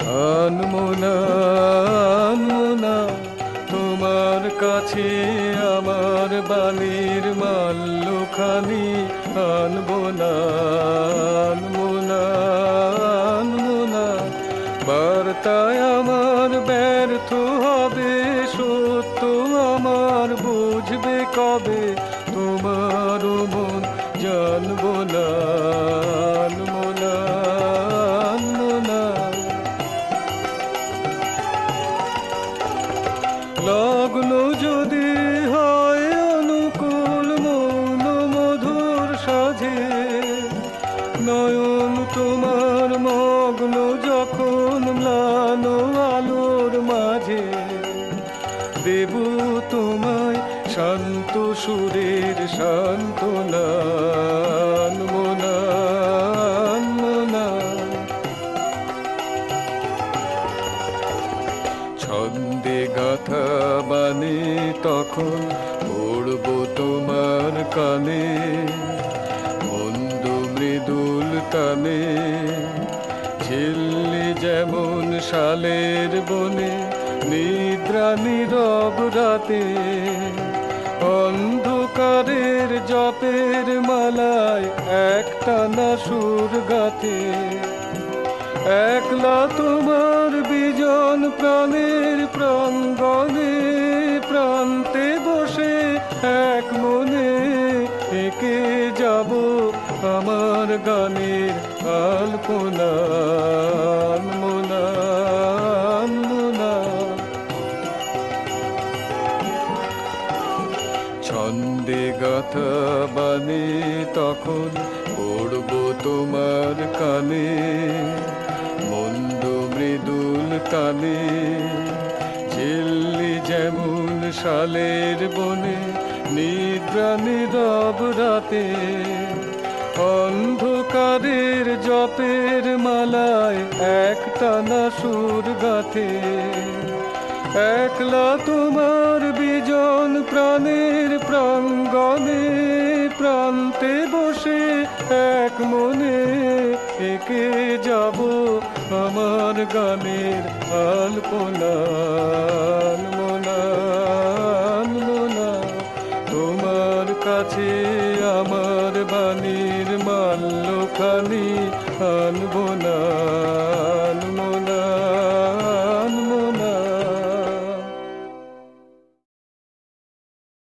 আনমোনা আনমোনা তোমার কাছে আমার বাণীর মাল্যখানি আনবো না আনমোনা আনমোনা বার্তায় আমার ব্যর্থ হবে সত্য আমার বুঝবে কবে তোমার মন জানবো না আনমোনা আনমোনা লগ্ন যদি হয় অনুকূল মৌন মধুর সাজে নয়ন তোমার মগ্ন যখন ম্লান আলোর মাঝে দেব তোমায় শান্ত সুরের সান্ত্বনা আনমোনা আনমোনা ছন্দে গাথা বানে তখন পড়ব তোমার কানে মন্দ মৃদুল তানে ঝিল্লি যেমন শালের বনে নিদ্রা নীরব রাতে অন্ধকারের জপের মালায় একটানা সুর গাথে একলা তোমার বিজন প্রাণের প্রাঙ্গণে প্রান্তে বসে এক মনে এঁকে যাব আমার গানের আলপনা আনমোনা আনমোনা ছন্দে গাথা বানে তখন পড়ব তোমার কানে মন্দ মৃদুল তানে ঝিল্লি যেমন শালের বনে নিদ্রা নীরব রাতে অন্ধকারের জপের মালায় একটানা সুর গাথে একলা তোমার বিজন প্রাণের প্রাঙ্গণে প্রান্তে বসে এক মনে এঁকে যাব আমার গানের আলপনা আনমোনা আনমোনা তোমার কাছে আমার বাণীর মাল্যখানি